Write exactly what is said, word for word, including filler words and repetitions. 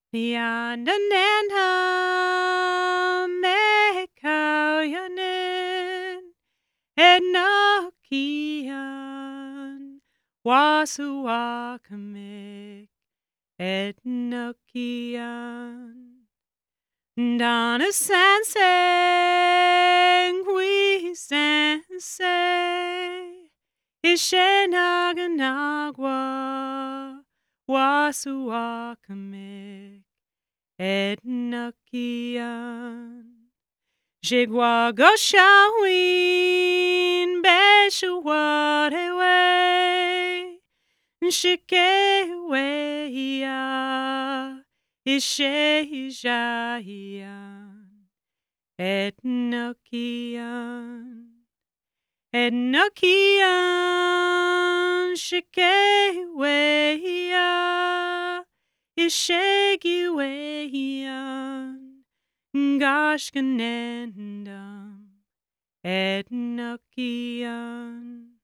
Yandananda mekauyanin Enochian wasuakamik Enochian Donna sanseng we sensei Ishenaganagua wasuakamik Enochian Jigwa goshawin beshuwadewe Shikeweya Ishejayan Enochian Enochian Shikeweya Ishegiweyan Gashkanendam Enochian